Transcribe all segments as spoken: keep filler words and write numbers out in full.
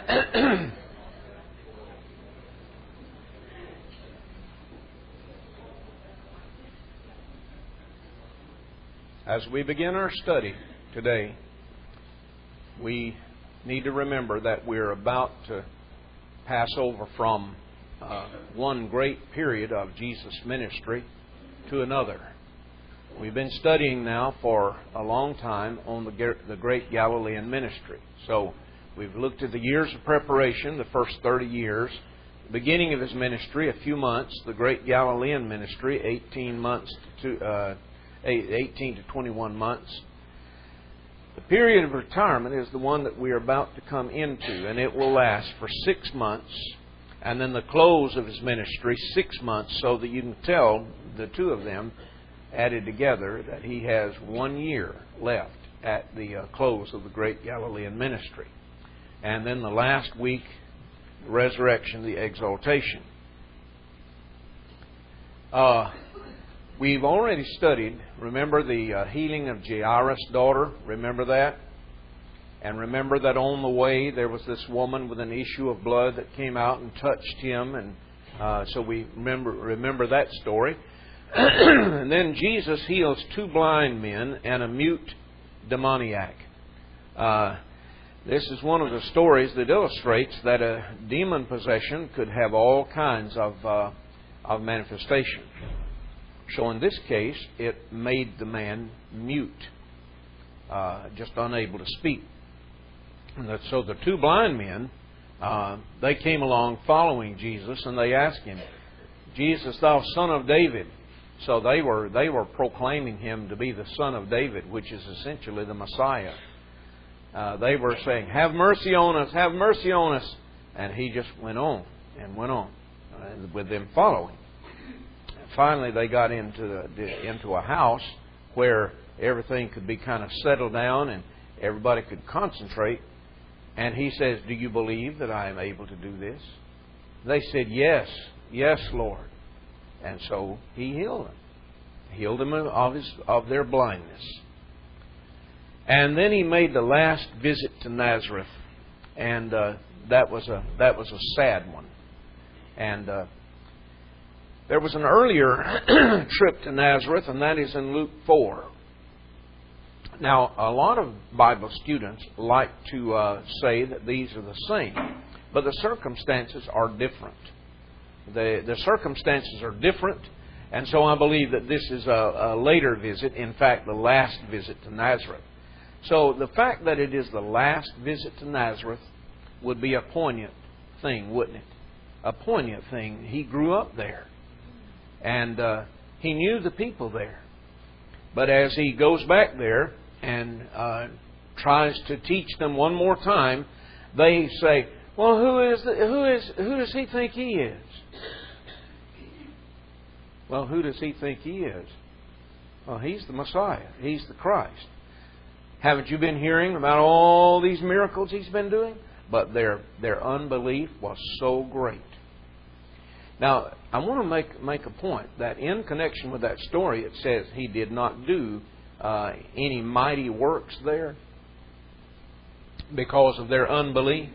As we begin our study today, we need to remember that we're about to pass over from uh, one great period of Jesus' ministry to another. We've been studying now for a long time on the, the great Galilean ministry. So we've looked at the years of preparation, the first thirty years, the beginning of His ministry, a few months, the great Galilean ministry, eighteen months to uh, eighteen to twenty-one months. The period of retirement is the one that we are about to come into, and it will last for six months, and then the close of His ministry, six months, so that you can tell the two of them added together that He has one year left at the uh, close of the great Galilean ministry. And then the last week, the resurrection, the exaltation. Uh, we've already studied, remember the uh, healing of Jairus' daughter? Remember that? And remember that on the way there was this woman with an issue of blood that came out and touched Him. And uh, so we remember, remember that story. And then Jesus heals two blind men and a mute demoniac. Uh, this is one of the stories that illustrates that a demon possession could have all kinds of, uh, of manifestation. So in this case, it made the man mute, uh, just unable to speak. And that, so the two blind men, uh, they came along following Jesus, and they asked Him, "Jesus, thou Son of David." So they were they were proclaiming Him to be the Son of David, which is essentially the Messiah. Uh, they were saying, "Have mercy on us, have mercy on us." And He just went on and went on uh, with them following. Finally, they got into the, into a house where everything could be kind of settled down and everybody could concentrate. And He says, "Do you believe that I am able to do this?" They said, "Yes, yes, Lord." And so He healed them, healed them of his of their blindness. And then He made the last visit to Nazareth, and uh, that was a that was a sad one. And uh, there was an earlier trip to Nazareth, and that is in Luke four. Now, a lot of Bible students like to uh, say that these are the same, but the circumstances are different. The, the circumstances are different, and so I believe that this is a, a later visit, in fact, the last visit to Nazareth. So the fact that it is the last visit to Nazareth would be a poignant thing, wouldn't it? A poignant thing. He grew up there. And uh, He knew the people there. But as He goes back there and uh, tries to teach them one more time, they say, "Well, who is the, who is who does he think he is?" Well, who does he think he is? Well, He's the Messiah. He's the Christ. Haven't you been hearing about all these miracles He's been doing? But their their unbelief was so great. Now, I want to make make a point that in connection with that story, it says He did not do uh, any mighty works there because of their unbelief.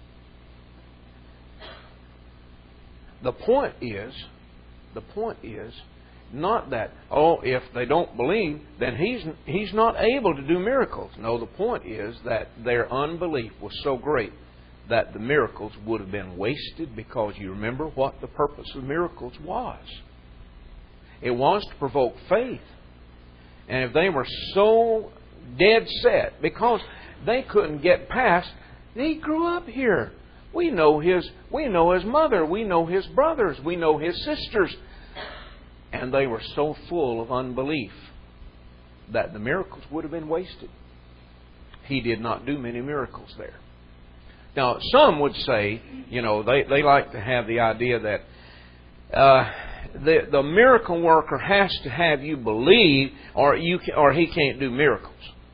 The point is, the point is not that, oh, if they don't believe, then he's he's not able to do miracles. No, the point is that their unbelief was so great that the miracles would have been wasted, because you remember what the purpose of miracles was. It was to provoke faith. And if they were so dead set, because they couldn't get past, He grew up here. We know his we know his mother, we know His brothers, we know His sisters. And they were so full of unbelief that the miracles would have been wasted. He did not do many miracles there. Now, some would say, you know, they, they like to have the idea that uh, the the miracle worker has to have you believe, or you can, or he can't do miracles.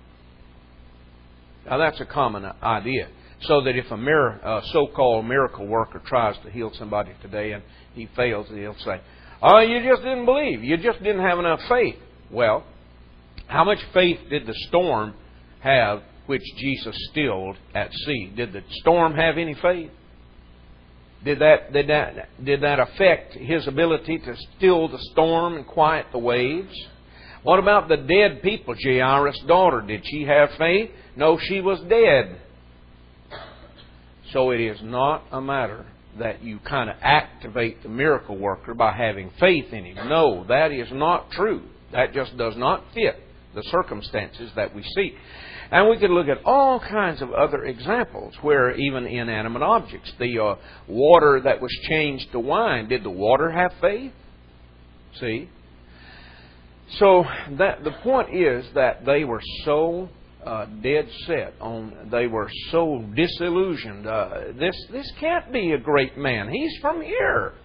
Now, that's a common idea. So that if a mir- uh, so-called miracle worker tries to heal somebody today and he fails, he'll say, "Oh, you just didn't believe. You just didn't have enough faith." Well, how much faith did the storm have which Jesus stilled at sea. Did the storm have any faith? Did that, did that, did that affect His ability to still the storm and quiet the waves? What about the dead people? Jairus' daughter, did she have faith? No, she was dead. So it is not a matter that you kind of activate the miracle worker by having faith in him. No, that is not true. That just does not fit the circumstances that we see. And we could look at all kinds of other examples where even inanimate objects, the uh, water that was changed to wine, did the water have faith? See? So that the point is that they were so uh, dead set on, they were so disillusioned. Uh, this this can't be a great man. He's from here.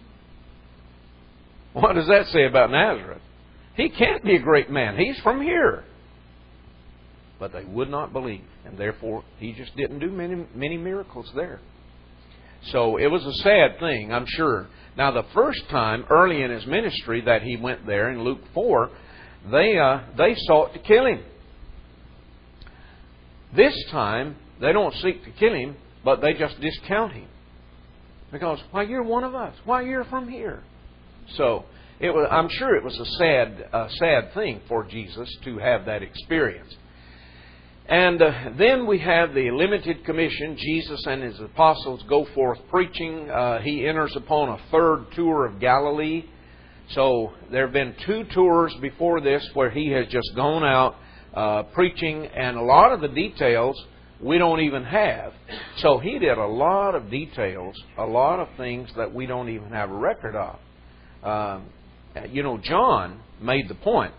What does that say about Nazareth? He can't be a great man. He's from here. But they would not believe, and therefore He just didn't do many many miracles there. So it was a sad thing, I'm sure. Now, the first time early in His ministry that He went there in Luke four, they uh, they sought to kill Him. This time they don't seek to kill Him, but they just discount Him because, why, you're one of us. Why, you're from here. So it was. I'm sure it was a sad uh, sad thing for Jesus to have that experience. And uh, then we have the limited commission. Jesus and His apostles go forth preaching. Uh, he enters upon a third tour of Galilee. So there have been two tours before this where He has just gone out uh, preaching, and a lot of the details we don't even have. So He did a lot of details, a lot of things that we don't even have a record of. Um, you know, John made the point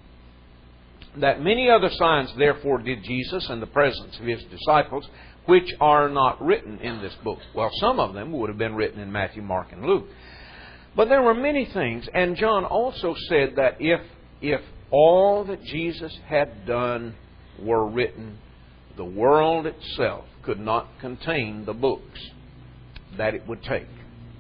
that many other signs therefore did Jesus in the presence of His disciples, which are not written in this book. Well, some of them would have been written in Matthew, Mark, and Luke. But there were many things. And John also said that if, if all that Jesus had done were written, the world itself could not contain the books that it would take.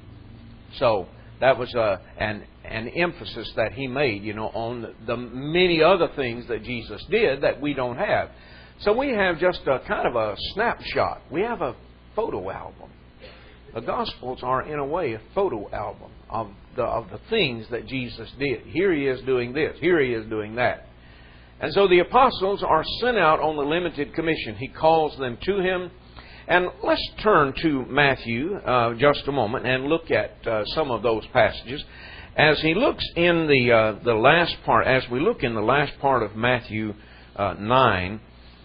So that was a, an, an emphasis that he made, you know, on the, the many other things that Jesus did that we don't have. So we have just a kind of a snapshot. We have a photo album. The Gospels are, in a way, a photo album of the, of the things that Jesus did. Here He is doing this. Here He is doing that. And so the apostles are sent out on the limited commission. He calls them to Him. And let's turn to Matthew uh, just a moment and look at uh, some of those passages. As he looks in the uh, the last part, as we look in the last part of Matthew uh, nine,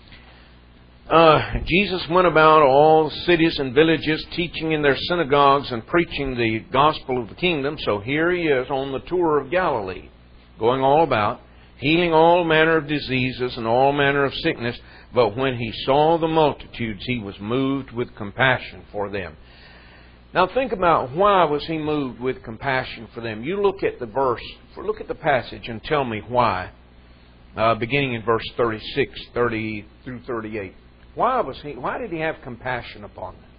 uh, Jesus went about all cities and villages, teaching in their synagogues and preaching the gospel of the kingdom. So here He is on the tour of Galilee, going all about, healing all manner of diseases and all manner of sickness. But when He saw the multitudes, He was moved with compassion for them. Now think about, why was He moved with compassion for them? You look at the verse, look at the passage and tell me why. Uh, beginning in verse thirty-six, thirty through thirty-eight. Why was He? Why did He have compassion upon them?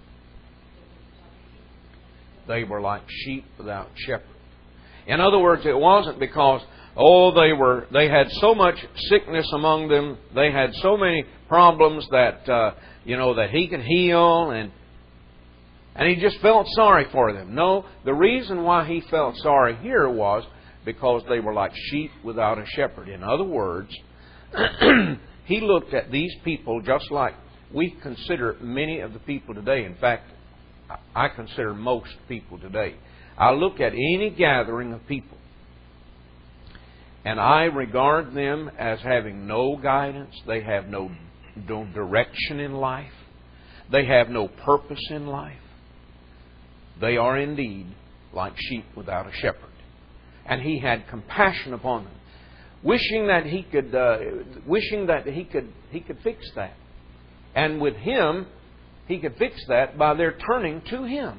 They were like sheep without shepherd. In other words, it wasn't because, oh, they were they had so much sickness among them, they had so many problems that uh, you know that He could heal, and and He just felt sorry for them. No, the reason why He felt sorry here was because they were like sheep without a shepherd. In other words, He looked at these people just like we consider many of the people today. In fact, I consider most people today. I look at any gathering of people, and I regard them as having no guidance. They have no, no direction in life. They have no purpose in life. They are indeed like sheep without a shepherd. And He had compassion upon them, wishing that He could, uh, wishing that He could, He could fix that. And with Him, He could fix that by their turning to Him.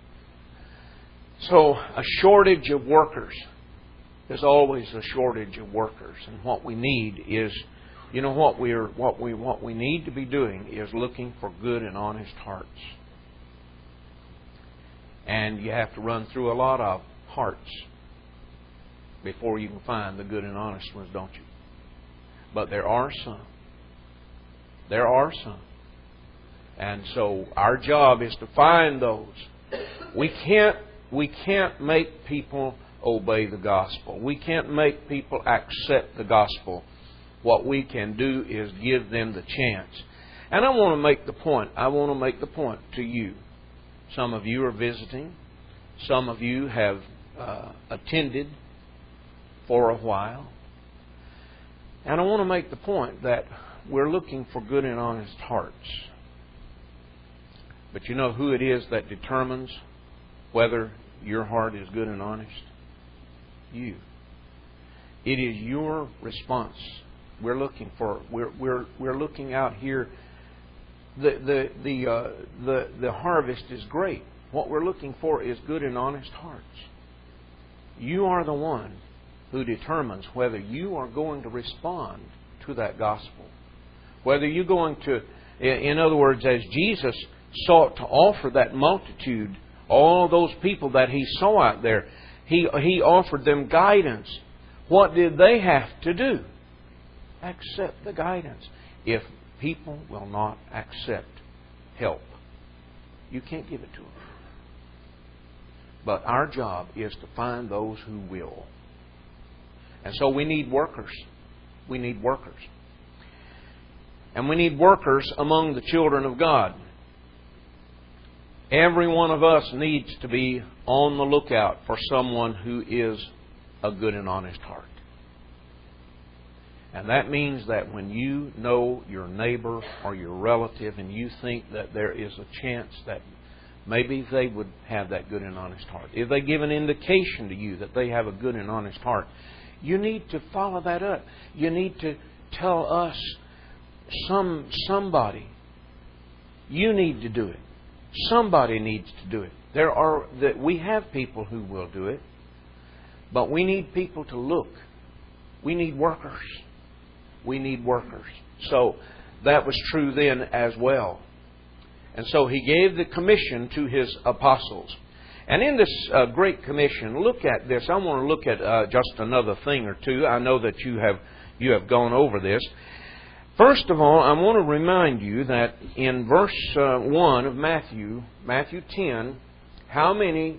So, a shortage of workers. There's always a shortage of workers, and what we need is, you know, what we're what we what we need to be doing is looking for good and honest hearts. And you have to run through a lot of hearts before you can find the good and honest ones, don't you? But there are some. There are some. And so our job is to find those. We can't, we can't make people obey the gospel. We can't make people accept the gospel. What we can do is give them the chance. And I want to make the point. I want to make the point to you. Some of you are visiting. Some of you have uh, attended for a while. And I want to make the point that we're looking for good and honest hearts. But you know who it is that determines whether your heart is good and honest? You. It is your response. We're looking for. We're we're we're looking out here. The the the uh, the the harvest is great. What we're looking for is good and honest hearts. You are the one who determines whether you are going to respond to that gospel. Whether you're going to, in other words, as Jesus sought to offer that multitude, all those people that He saw out there, He He offered them guidance. What did they have to do? Accept the guidance. If people will not accept help, you can't give it to them. But our job is to find those who will. And so we need workers. We need workers. And we need workers among the children of God. Every one of us needs to be on the lookout for someone who is a good and honest heart. And that means that when you know your neighbor or your relative and you think that there is a chance that maybe they would have that good and honest heart, if they give an indication to you that they have a good and honest heart, you need to follow that up. You need to tell us, some somebody, you need to do it. Somebody needs to do it. There are that we have people who will do it, but we need people to look. We need workers. We need workers. So that was true then as well. And so He gave the commission to His apostles. And in this uh, Great Commission, look at this. I want to look at uh, just another thing or two. I know that you have you have gone over this. First of all, I want to remind you that in verse uh, one of Matthew, Matthew ten, how many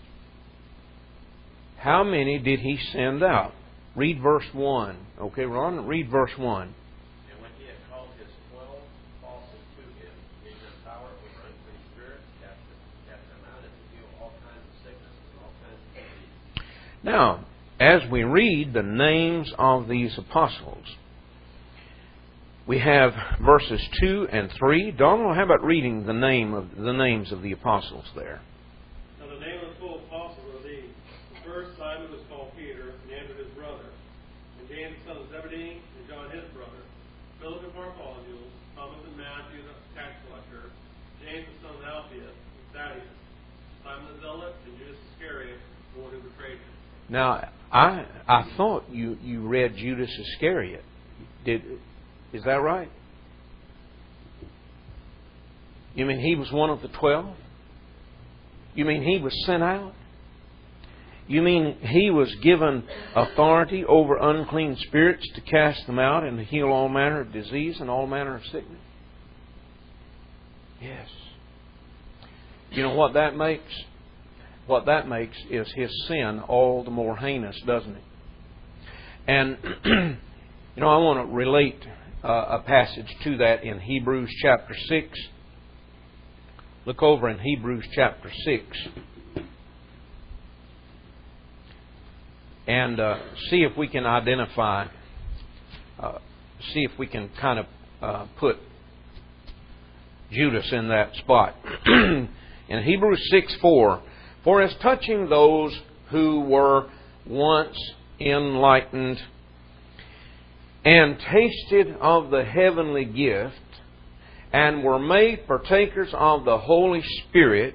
how many did He send out? Read verse one. Okay, Ron, read verse one. And when He had called His twelve apostles to Him, gave them power over unclean spirits, cast cast them out, and to heal all kinds of sicknesses and all kinds of diseases. Now, as we read the names of these apostles, we have verses two and three. Donald, how about reading the name of the names of the apostles there? Now the name of the twelve apostles are these. The first, Simon, was called Peter, and Andrew his brother, and James the son of Zebedee, and John his brother, Philip and Bartholomew, Thomas and Matthew the tax collector, James the son of Alphaeus, and Thaddeus, Simon the zealot, and Judas Iscariot, the one who betrayed him. Now, I I thought you, you read Judas Iscariot. Did Is that right? You mean he was one of the twelve? You mean he was sent out? You mean he was given authority over unclean spirits to cast them out and to heal all manner of disease and all manner of sickness? Yes. You know what that makes? What that makes is his sin all the more heinous, doesn't it? And, you know, I want to relate Uh, a passage to that in Hebrews chapter six. Look over in Hebrews chapter six and uh, see if we can identify, uh, see if we can kind of uh, put Judas in that spot. In Hebrews six four, for as touching those who were once enlightened and tasted of the heavenly gift, and were made partakers of the Holy Spirit,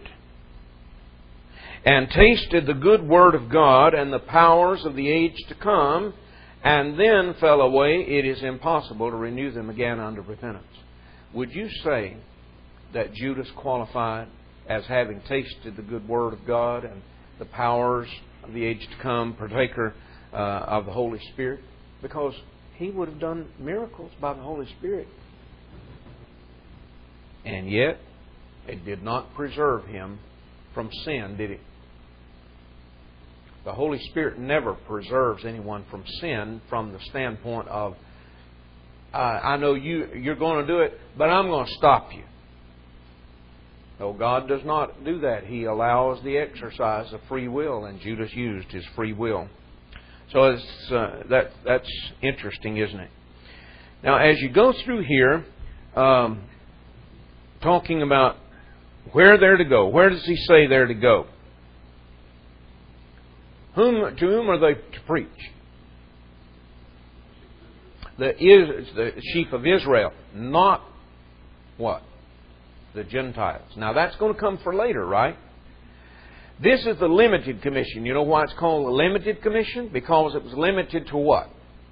and tasted the good word of God and the powers of the age to come, and then fell away, it is impossible to renew them again unto repentance. Would you say that Judas qualified as having tasted the good word of God and the powers of the age to come, partaker uh, of the Holy Spirit? Because he would have done miracles by the Holy Spirit. And yet, it did not preserve him from sin, did it? The Holy Spirit never preserves anyone from sin from the standpoint of, uh, I know you, you're going to do it, but I'm going to stop you. No, God does not do that. He allows the exercise of free will, and Judas used his free will. So it's, uh, that that's interesting, isn't it? Now, as you go through here, um, talking about where they're to go, where does he say they're to go? Whom to whom are they to preach? The is the sheep of Israel, not what? The Gentiles. Now that's going to come for later, right? This is the limited commission. You know why it's called the limited commission? Because it was limited to what?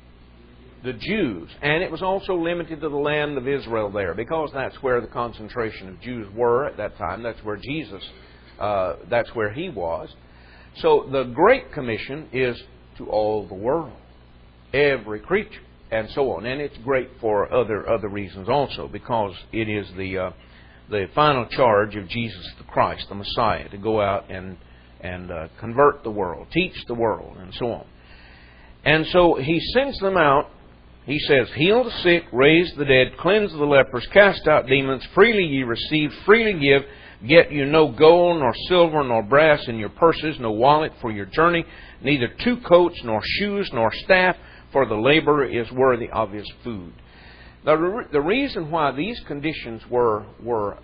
The Jews. And it was also limited to the land of Israel there, because that's where the concentration of Jews were at that time. That's where Jesus, uh, that's where He was. So the Great Commission is to all the world, every creature, and so on. And it's great for other other reasons also, because it is the uh, the final charge of Jesus the Christ, the Messiah, to go out and and uh, convert the world, teach the world, and so on. And so He sends them out. He says, "Heal the sick, raise the dead, cleanse the lepers, cast out demons. Freely ye receive, freely give. Get you no gold, nor silver, nor brass in your purses, no wallet for your journey, neither two coats, nor shoes, nor staff, for the laborer is worthy of his food." Now, the reason why these conditions were were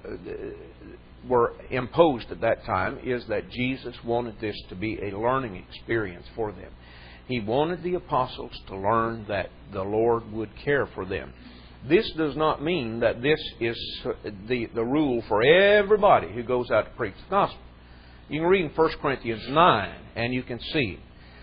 were imposed at that time is that Jesus wanted this to be a learning experience for them. He wanted the apostles to learn that the Lord would care for them. This does not mean that this is the, the rule for everybody who goes out to preach the gospel. You can read in First Corinthians nine, and you can see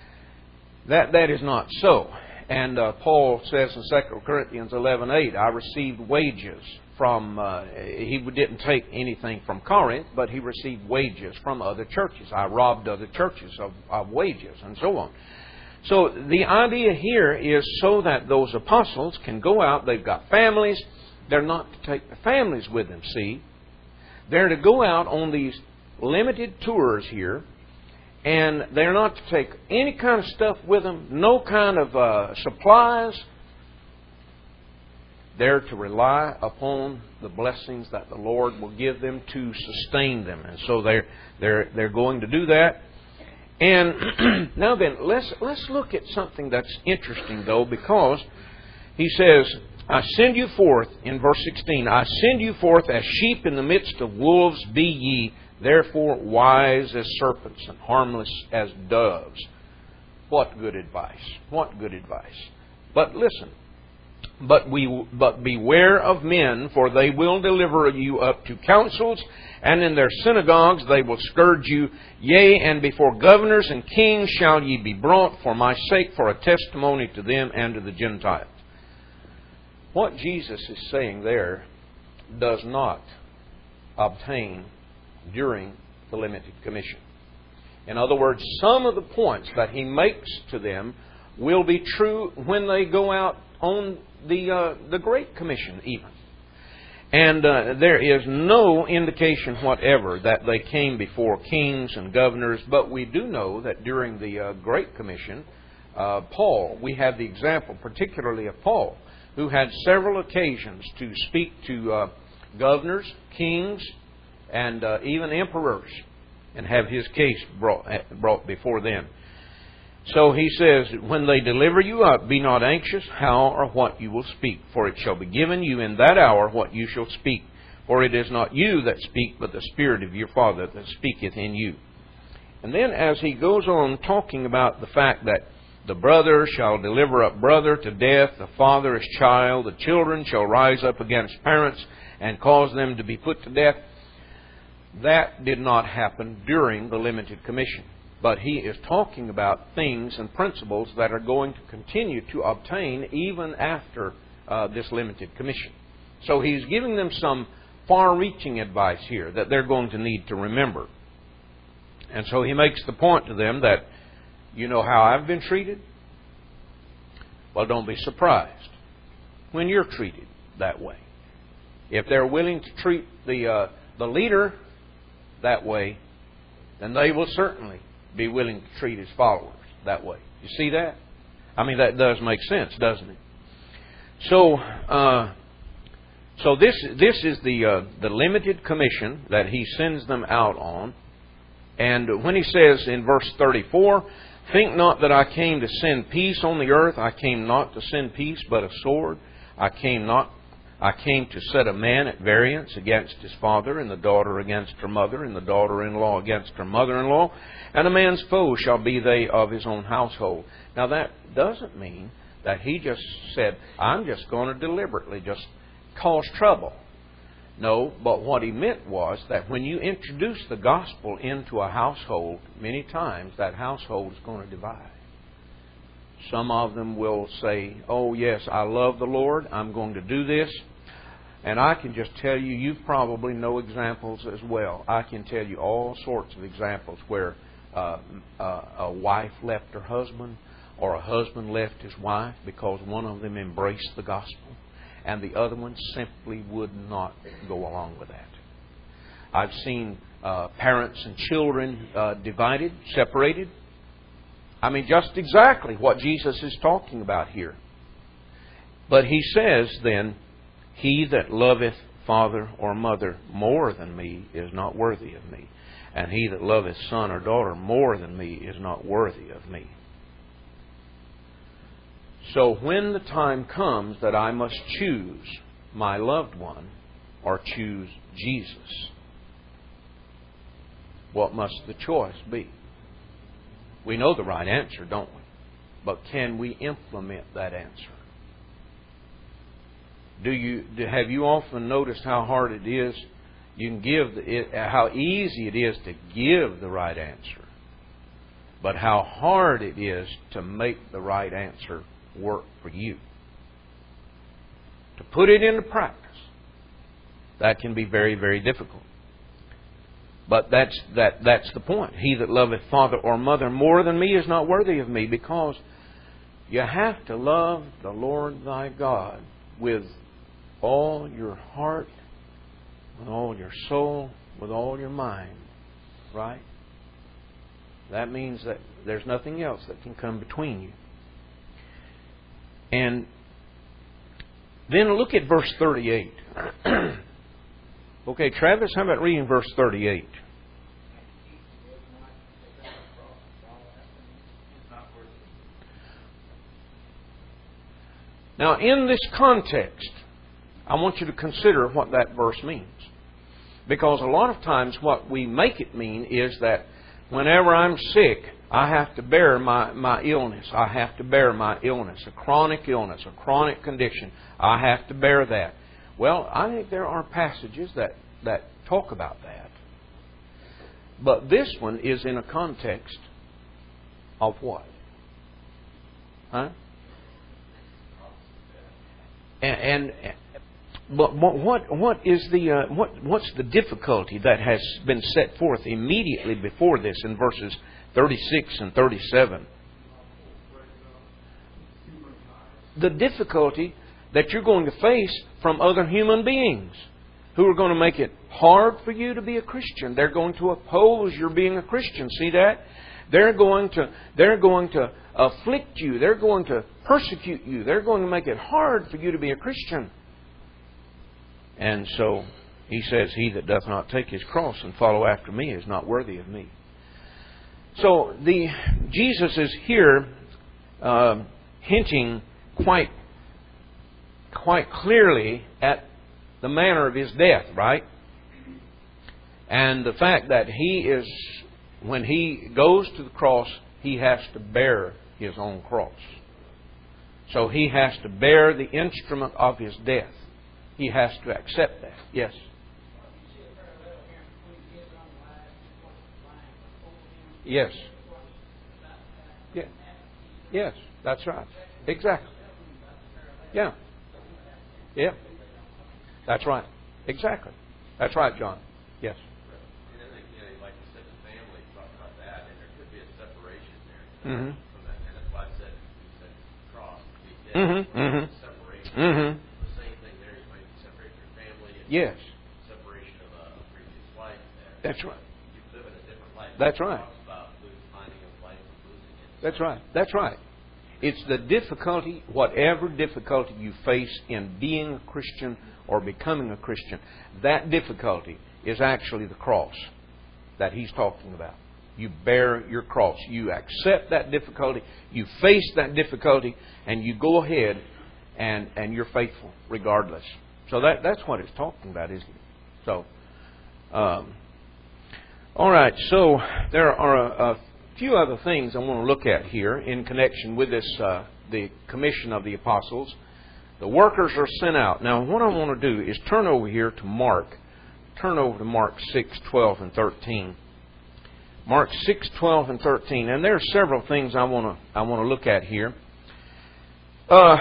that that is not so. And uh, Paul says in Second Corinthians eleven eight, I received wages from, uh, he didn't take anything from Corinth, but he received wages from other churches. I robbed other churches of, of wages, and so on. So the idea here is so that those apostles can go out. They've got families. They're not to take the families with them, see. They're to go out on these limited tours here, and they're not to take any kind of stuff with them, no kind of uh, supplies. They're to rely upon the blessings that the Lord will give them to sustain them. And so they're, they're, they're going to do that. And now then, let's let's look at something that's interesting, though, because he says, I send you forth, in verse sixteen, I send you forth as sheep in the midst of wolves be ye, therefore wise as serpents and harmless as doves. What good advice. What good advice. But listen, but we but beware of men, for they will deliver you up to councils, and in their synagogues they will scourge you. Yea, and before governors and kings shall ye be brought for my sake, for a testimony to them and to the Gentiles. What Jesus is saying there does not obtain during the limited commission. In other words, some of the points that He makes to them will be true when they go out on the uh, the Great Commission even. And uh, there is no indication whatever that they came before kings and governors, but we do know that during the uh, Great Commission, uh, Paul, we have the example particularly of Paul, who had several occasions to speak to uh, governors, kings, and uh, even emperors, and have his case brought, brought before them. So he says, when they deliver you up, be not anxious how or what you will speak, for it shall be given you in that hour what you shall speak. For it is not you that speak, but the Spirit of your Father that speaketh in you. And then as he goes on talking about the fact that the brother shall deliver up brother to death, the father his child, the children shall rise up against parents and cause them to be put to death, that did not happen during the limited commission. But he is talking about things and principles that are going to continue to obtain even after uh, this limited commission. So he's giving them some far-reaching advice here that they're going to need to remember. And so he makes the point to them that, you know how I've been treated? Well, don't be surprised when you're treated that way. If they're willing to treat the uh, the leader that way, then they will certainly be willing to treat his followers that way. You see that? I mean, that does make sense, doesn't it? So, uh, so this this is the uh, the limited commission that he sends them out on. And when he says in verse thirty-four, "Think not that I came to send peace on the earth. I came not to send peace, but a sword. I came not. I came to set a man at variance against his father, and the daughter against her mother, and the daughter-in-law against her mother-in-law. And a man's foe shall be they of his own household." Now that doesn't mean that he just said, "I'm just going to deliberately just cause trouble." No, but what he meant was that when you introduce the gospel into a household, many times that household is going to divide. Some of them will say, "Oh yes, I love the Lord, I'm going to do this." And I can just tell you, you probably know examples as well. I can tell you all sorts of examples where uh, uh, a wife left her husband, or a husband left his wife because one of them embraced the gospel, and the other one simply would not go along with that. I've seen uh, parents and children uh, divided, separated. I mean, just exactly what Jesus is talking about here. But he says then, "He that loveth father or mother more than me is not worthy of me. And he that loveth son or daughter more than me is not worthy of me." So when the time comes that I must choose my loved one or choose Jesus, what must the choice be? We know the right answer, don't we? But can we implement that answer? Do you do, have you often noticed how hard it is? You can give the, it, how easy it is to give the right answer, but how hard it is to make the right answer work for you. To put it into practice, that can be very, very difficult. But that's that that's the point. "He that loveth father or mother more than me is not worthy of me," because you have to love the Lord thy God with all your heart, with all your soul, with all your mind. Right? That means that there's nothing else that can come between you. And then look at verse thirty-eight. Okay, Travis, how about reading verse thirty-eight? Now, in this context, I want you to consider what that verse means. Because a lot of times what we make it mean is that whenever I'm sick, I have to bear my, my illness. I have to bear my illness, a chronic illness, a chronic condition. I have to bear that. Well, I think there are passages that, that talk about that. But this one is in a context of what? Huh? And, and but what what is the uh, what what's the difficulty that has been set forth immediately before this in verses thirty-six and thirty-seven? The difficulty that you're going to face from other human beings who are going to make it hard for you to be a Christian. They're going to oppose your being a Christian. See that? They're going to they're going to afflict you. They're going to persecute you. They're going to make it hard for you to be a Christian. And so he says, "He that doth not take his cross and follow after me is not worthy of me." So the Jesus is here uh, hinting quite quite clearly at the manner of his death, right? And the fact that he is, when he goes to the cross, he has to bear his own cross. So he has to bear the instrument of his death. He has to accept that. Yes? Yes. Yeah. Yes, that's right. Exactly. Yeah. Yeah. That's right. Exactly. That's right, John. Yes. And I think, you know, like you said, the family, talk about that, and there could be a separation there. Mm-hmm. From that, and that's why I said, you said cross, be dead, Mm-hmm. Mm-hmm. separation. Mm-hmm. The same thing there, you might separate your family, and Yes. separation of a previous life there. That's right. You live in a different life. That's It right. talks about lose- finding of life and losing it. That's right. That's right. It's the difficulty, whatever difficulty you face in being a Christian or becoming a Christian, that difficulty is actually the cross that he's talking about. You bear your cross. You accept that difficulty. You face that difficulty, and you go ahead and, and you're faithful regardless. So that that's what it's talking about, isn't it? So, um, all right. So there are a, a few other things I want to look at here in connection with this, uh, the commission of the apostles. The workers are sent out. Now, what I want to do is turn over here to Mark. Turn over to Mark six, twelve, and thirteen. Mark six, twelve, and thirteen. And there are several things I want to I want to look at here. Uh,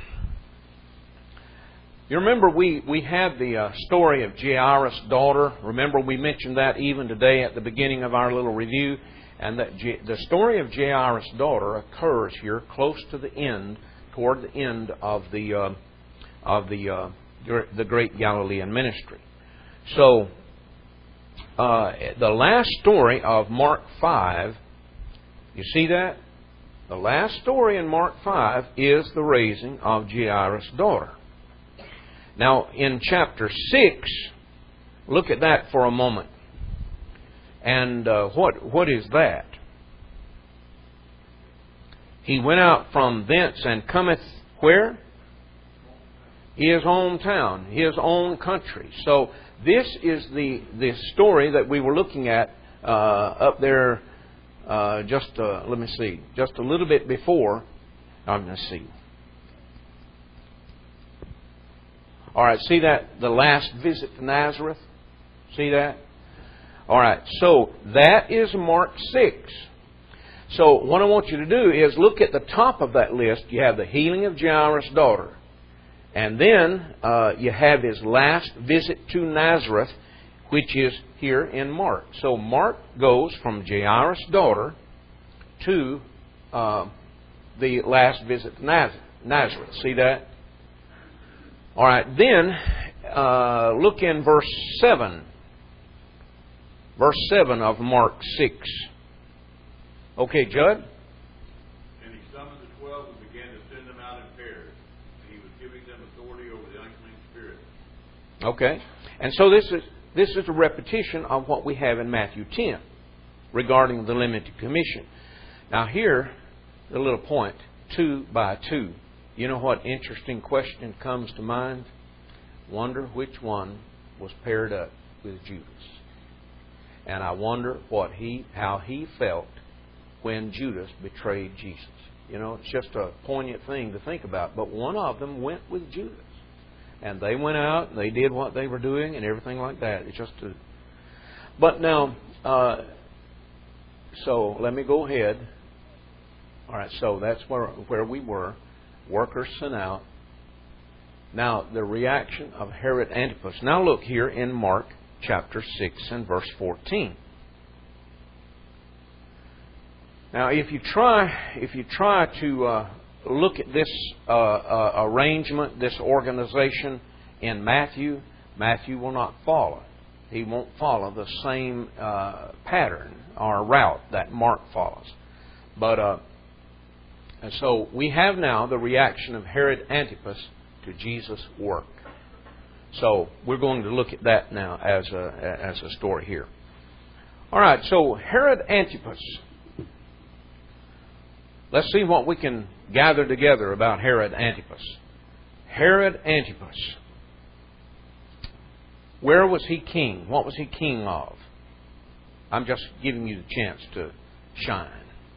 you remember we, we had the uh, story of Jairus' daughter. Remember we mentioned that even today at the beginning of our little review. And that J- the story of Jairus' daughter occurs here close to the end, toward the end of the uh, of the uh, the great Galilean ministry. So, uh, the last story of Mark five, you see that? The last story in Mark five is the raising of Jairus' daughter. Now, in chapter six, look at that for a moment. And uh, what what is that? He went out from thence and cometh where? His hometown, his own country. So this is the, the story that we were looking at uh, up there uh, just, uh, let me see, just a little bit before. I'm going to see. All right, see that? The last visit to Nazareth? See that? All right, so that is Mark six. So what I want you to do is look at the top of that list. You have the healing of Jairus' daughter. And then uh, you have his last visit to Nazareth, which is here in Mark. So Mark goes from Jairus' daughter to uh, the last visit to Nazareth. See that? All right, then uh, look in verse seven. Verse seven of Mark six. Okay, Judd? And he summoned the twelve and began to send them out in pairs. And he was giving them authority over the unclean spirits. Okay. And so this is this is a repetition of what we have in Matthew ten regarding the limited commission. Now here, the little point, two by two. You know what interesting question comes to mind? Wonder which one was paired up with Judas. And I wonder what he, how he felt when Judas betrayed Jesus. You know, it's just a poignant thing to think about. But one of them went with Judas. And they went out, and they did what they were doing, and everything like that. It's just a... But now, uh, so let me go ahead. All right, so that's where, where we were. Workers sent out. Now, the reaction of Herod Antipas. Now look here in Mark chapter six and verse fourteen. Now, if you try, if you try to uh, look at this uh, uh, arrangement, this organization in Matthew, Matthew will not follow. He won't follow the same uh, pattern or route that Mark follows. But uh, and so we have now the reaction of Herod Antipas to Jesus' work. So we're going to look at that now as a as a story here. All right. So Herod Antipas. Let's see what we can gather together about Herod Antipas. Herod Antipas. Where was he king? What was he king of? I'm just giving you the chance to shine.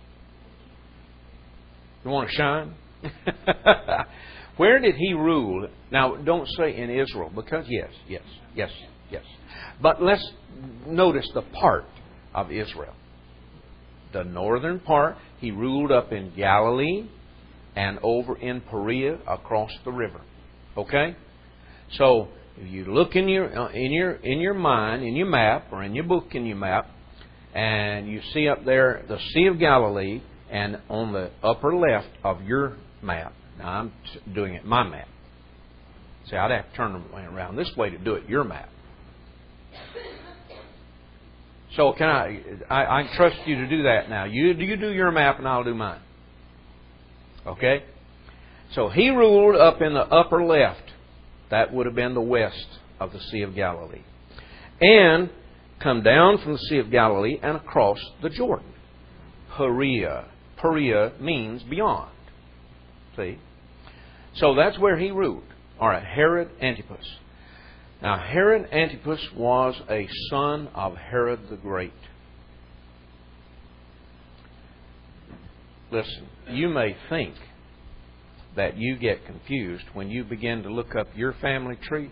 You want to shine? Where did he rule? Now, don't say in Israel, because yes, yes, yes, yes. But let's notice the part of Israel. The northern part, he ruled up in Galilee and over in Perea across the river. Okay? So, if you look in your in your in your mind, in your map, or in your book in your map, and you see up there the Sea of Galilee, and on the upper left of your map, now I'm doing it my map. See, I'd have to turn them around this way to do it, your map. So can I, I, I trust you to do that now. You, you do your map and I'll do mine. Okay? So he ruled up in the upper left. That would have been the west of the Sea of Galilee. And come down from the Sea of Galilee and across the Jordan. Perea. Perea means beyond. See? So that's where he ruled. All right, Herod Antipas. Now, Herod Antipas was a son of Herod the Great. Listen, you may think that you get confused when you begin to look up your family tree.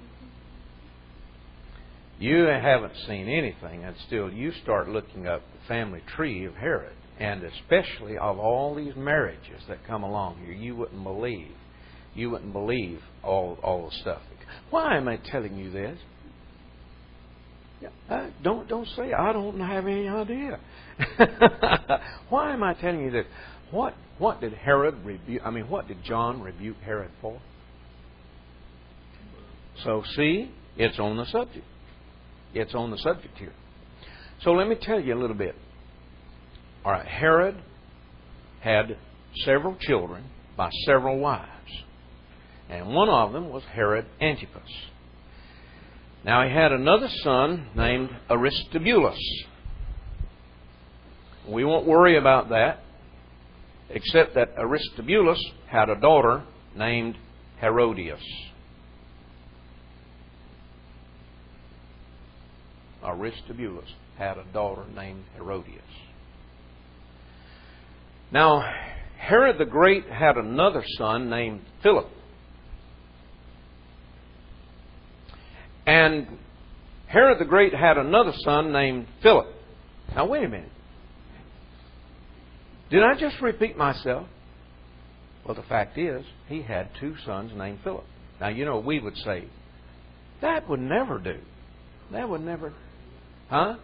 You haven't seen anything, and still you start looking up the family tree of Herod, and especially of all these marriages that come along here. You wouldn't believe. You wouldn't believe all all the stuff. Why am I telling you this? Uh, don't don't say I don't have any idea. Why am I telling you this? What what did Herod rebuke? I mean, what did John rebuke Herod for? So see, it's on the subject. It's on the subject here. So let me tell you a little bit. All right, Herod had several children by several wives. And one of them was Herod Antipas. Now he had another son named Aristobulus. We won't worry about that, except that Aristobulus had a daughter named Herodias. Aristobulus had a daughter named Herodias. Now, Herod the Great had another son named Philip. And Herod the Great had another son named Philip. Now, wait a minute. Did I just repeat myself? Well, the fact is, he had two sons named Philip. Now, you know, we would say, that would never do. That would never... Huh?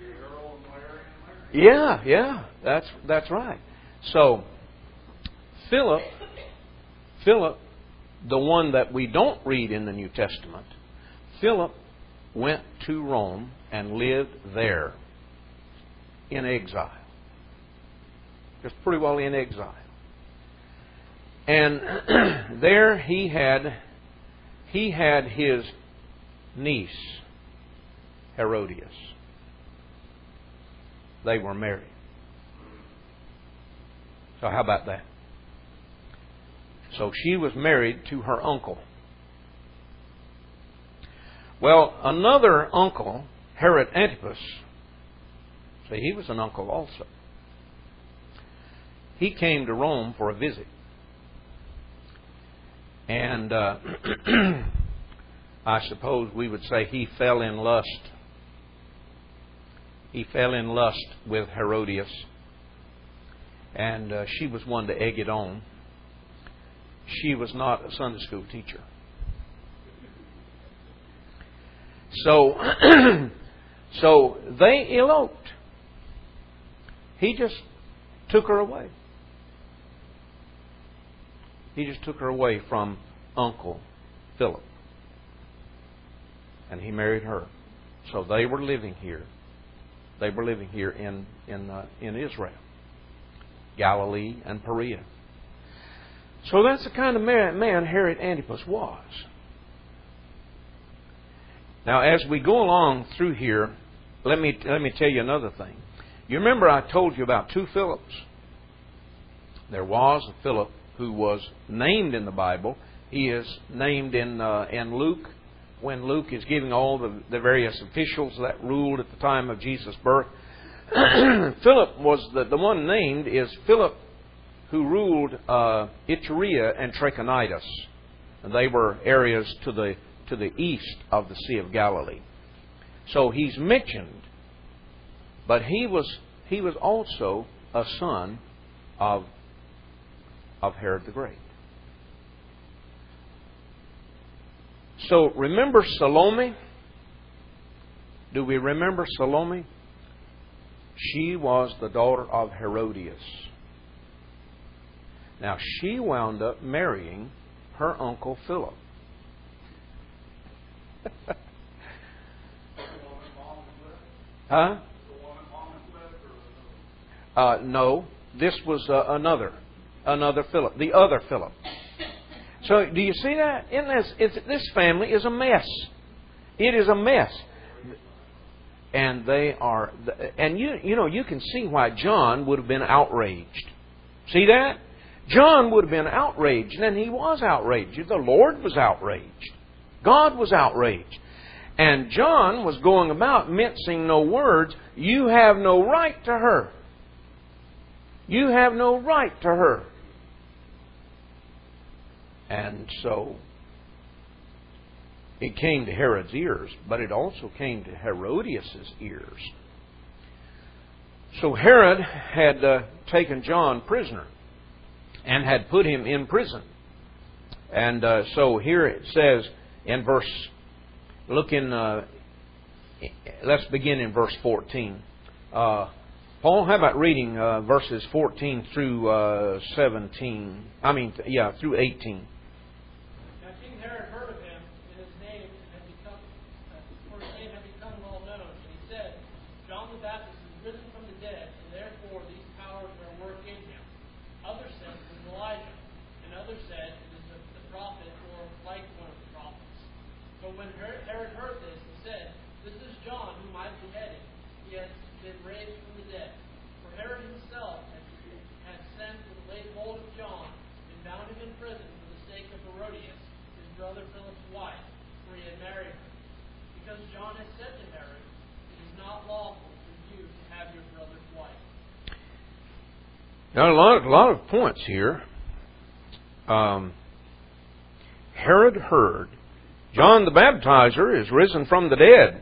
Yeah, yeah. That's that's right. So, Philip, Philip, the one that we don't read in the New Testament, Philip went to Rome and lived there in exile. Just pretty well in exile. And there he had he had his niece, Herodias. They were married. So how about that? So she was married to her uncle. Well, another uncle, Herod Antipas, see, he was an uncle also. He came to Rome for a visit. And uh, I suppose we would say he fell in lust. He fell in lust with Herodias. And uh, she was one to egg it on. She was not a Sunday school teacher. So, so they eloped. He just took her away. He just took her away from Uncle Philip. And he married her. So they were living here. They were living here in in uh, in Israel, Galilee and Perea. So that's the kind of man, man Herod Antipas was. Now, as we go along through here, let me let me tell you another thing. You remember I told you about two Philips. There was a Philip who was named in the Bible. He is named in uh, in Luke, when Luke is giving all the, the various officials that ruled at the time of Jesus' birth. Philip was the, the one named is Philip, who ruled uh, Iturea and Trachonitis. And they were areas to the to the east of the Sea of Galilee. So he's mentioned, but he was he was also a son of of Herod the Great. So remember Salome? Do we remember Salome? She was the daughter of Herodias. Now she wound up marrying her uncle Philip. Huh? Uh, no, this was uh, another, another Philip, the other Philip. So, do you see that? In this, it's, this family is a mess. It is a mess, and they are. And you, you know, you can see why John would have been outraged. See that? John would have been outraged, and he was outraged. The Lord was outraged. God was outraged. And John was going about mincing no words. You have no right to her. You have no right to her. And so it came to Herod's ears, but it also came to Herodias' ears. So Herod had uh, taken John prisoner and had put him in prison. And uh, so here it says in verse, look in, uh, let's begin in verse fourteen. Uh, Paul, how about reading uh, verses fourteen through uh, seventeen? I mean, yeah, through eighteen. Now King Herod heard of him, and his name had become, uh, for his name had become well known. And he said, John the Baptist is risen from the dead, and therefore these powers are at work in him. Others said it was Elijah, and others said it is the, the prophet or like one of the prophets. So when Herod heard this, he said, This is John whom I beheaded. He has been raised from the dead. For Herod himself had, had sent and laid hold of John and bound him in prison for the sake of Herodias, his brother Philip's wife, for he had married her. Because John had said to Herod, It is not lawful for you to have your brother's wife. Now, a lot, a lot of points here. Um, Herod heard John the Baptizer is risen from the dead.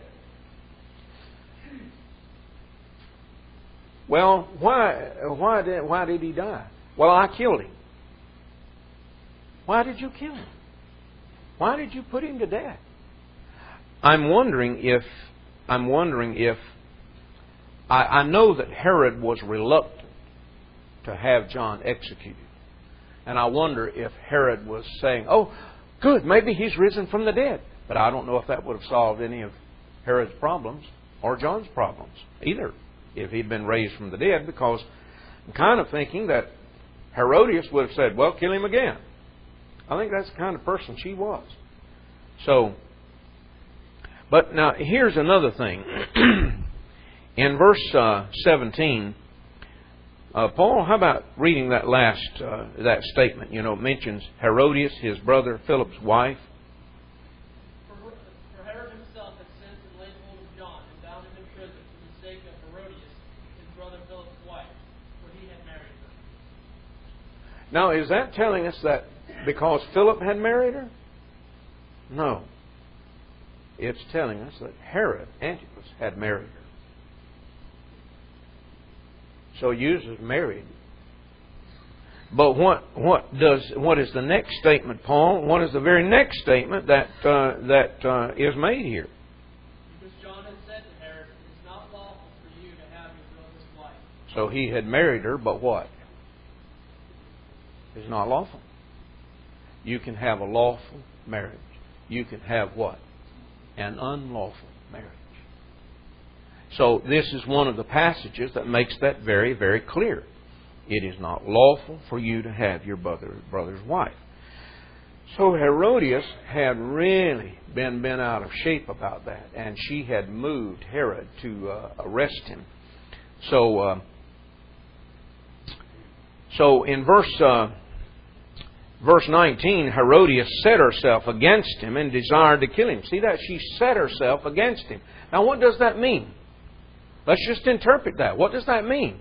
Well, why, why, did, why did he die? Well, I killed him. Why did you kill him? Why did you put him to death? I'm wondering if, I'm wondering if, I, I know that Herod was reluctant to have John executed. And I wonder if Herod was saying, oh, good, maybe he's risen from the dead. But I don't know if that would have solved any of Herod's problems or John's problems either, if he'd been raised from the dead, because I'm kind of thinking that Herodias would have said, well, kill him again. I think that's the kind of person she was. So, but now here's another thing. In verse uh, seventeen, uh, Paul, how about reading that last uh, that statement? You know, it mentions Herodias, his brother Philip's wife. For, for Herod himself had sent and laid hold of John and bound him in prison for the sake of Herodias, his brother Philip's wife, for he had married her. Now, is that telling us that because Philip had married her? No. It's telling us that Herod Antipas had married her. So Uzzah married. But what what does what is the next statement, Paul? What is the very next statement that uh, that uh, is made here? Because John had said to Herod, It is not lawful for you to have your brother's wife. So he had married her, but what? It's not lawful. You can have a lawful marriage. You can have what? An unlawful marriage. So this is one of the passages that makes that very, very clear. It is not lawful for you to have your brother, brother's wife. So Herodias had really been been out of shape about that, and she had moved Herod to uh, arrest him. So, uh, so in verse uh, verse nineteen, Herodias set herself against him and desired to kill him. See that? She set herself against him. Now, what does that mean? Let's just interpret that. What does that mean?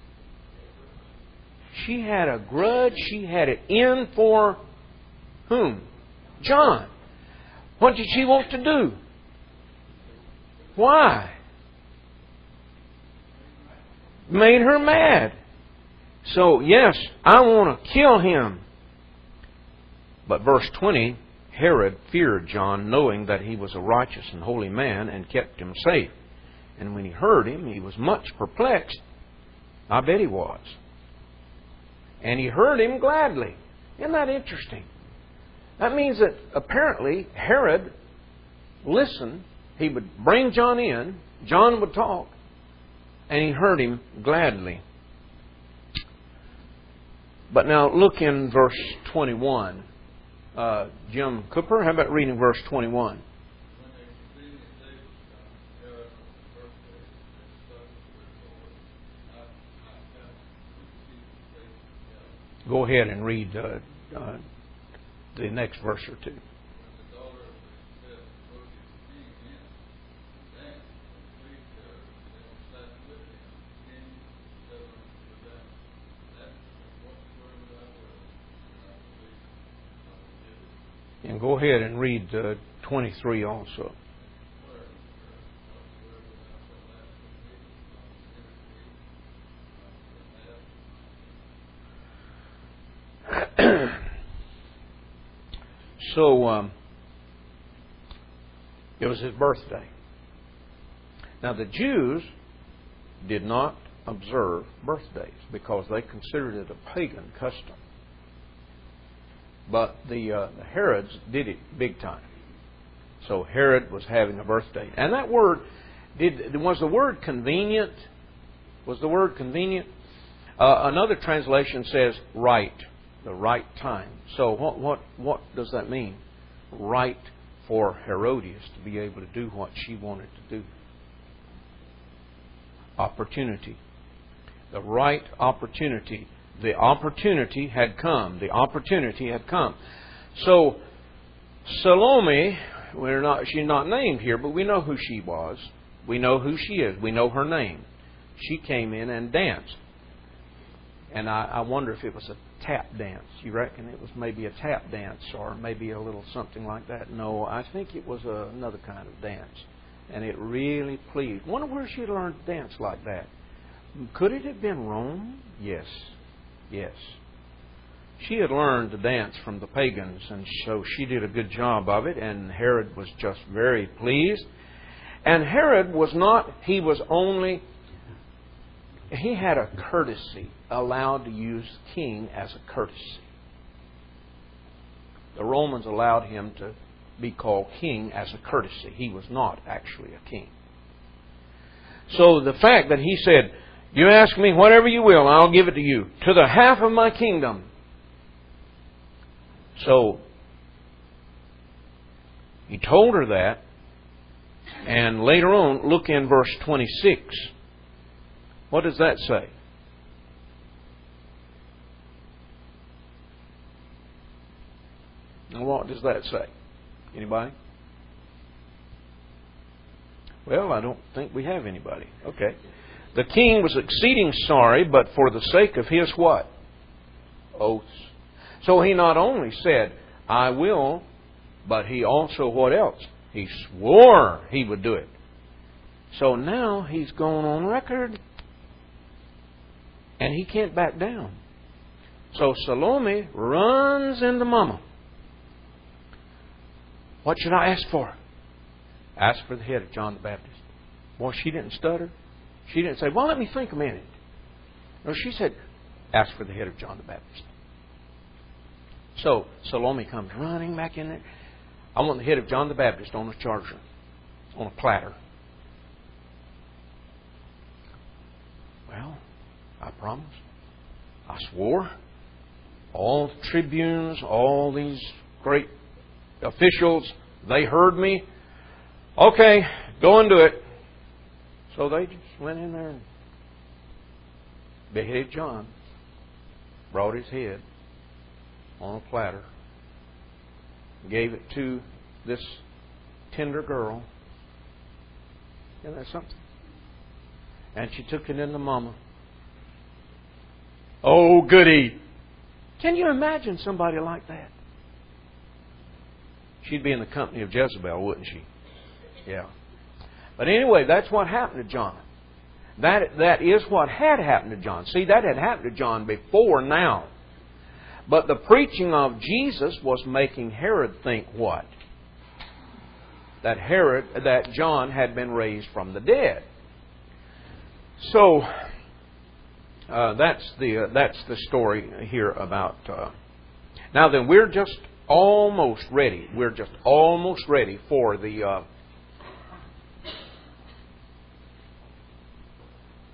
She had a grudge. She had it in for whom? John. What did she want to do? Why? Made her mad. So, yes, I want to kill him. But verse twenty, Herod feared John, knowing that he was a righteous and holy man, and kept him safe. And when he heard him, he was much perplexed. I bet he was. And he heard him gladly. Isn't that interesting? That means that apparently Herod listen. He would bring John in. John would talk. And he heard him gladly. But now look in verse twenty-one. Uh, Jim Cooper, how about reading verse twenty-one? Go ahead and read uh, uh, the next verse or two. And go ahead and read uh, twenty-three also. So, um, it was his birthday. Now, the Jews did not observe birthdays because they considered it a pagan custom. But the, uh, the Herods did it big time. So Herod was having a birthday. And that word, did was the word convenient? Was the word convenient? Uh, another translation says right, the right time. So what, what, what does that mean? Right for Herodias to be able to do what she wanted to do. Opportunity. The right opportunity. The opportunity had come. The opportunity had come. So, Salome, we're not, she's not named here, but we know who she was. We know who she is. We know her name. She came in and danced. And I, I wonder if it was a tap dance. You reckon it was maybe a tap dance or maybe a little something like that? No, I think it was a, another kind of dance. And it really pleased. Wonder where she learned to dance like that. Could it have been Rome? Yes. Yes. She had learned to dance from the pagans, and so she did a good job of it, and Herod was just very pleased. And Herod was not, he was only, he had a courtesy, allowed to use king as a courtesy. The Romans allowed him to be called king as a courtesy. He was not actually a king. So the fact that he said, you ask me whatever you will, I'll give it to you, to the half of my kingdom. So, he told her that, and later on, look in verse twenty-six. What does that say? And what does that say? Anybody? Well, I don't think we have anybody. Okay. The king was exceeding sorry, but for the sake of his what? Oaths. So he not only said, I will, but he also, what else? He swore he would do it. So now he's going on record, and he can't back down. So Salome runs into Mama. What should I ask for? Ask for the head of John the Baptist. Boy, she didn't stutter. She didn't say, well, let me think a minute. No, she said, ask for the head of John the Baptist. So Salome comes running back in there. I want the head of John the Baptist on a charger, on a platter. Well, I promised. I swore. All the tribunes, all these great officials, they heard me. Okay, go and do it. So they just went in there and beheaded John. Brought his head on a platter. Gave it to this tender girl. Isn't that something? And she took it into Mama. Oh, goody. Can you imagine somebody like that? She'd be in the company of Jezebel, wouldn't she? Yeah. But anyway, that's what happened to John. That, that is what had happened to John. See, that had happened to John before now. But the preaching of Jesus was making Herod think what? That Herod, that John had been raised from the dead. So uh, that's the uh, that's the story here about. Uh, now then, we're just almost ready. We're just almost ready for the uh,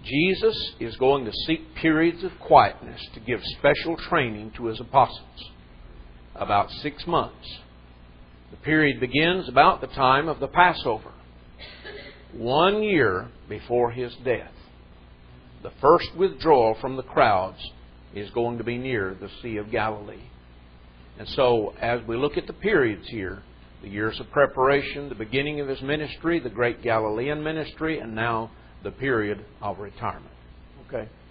Jesus is going to seek periods of quietness to give special training to His apostles. About six months. The period begins about the time of the Passover. One year before His death. The first withdrawal from the crowds is going to be near the Sea of Galilee. And so, as we look at the periods here, the years of preparation, the beginning of His ministry, the great Galilean ministry, and now the period of retirement. Okay?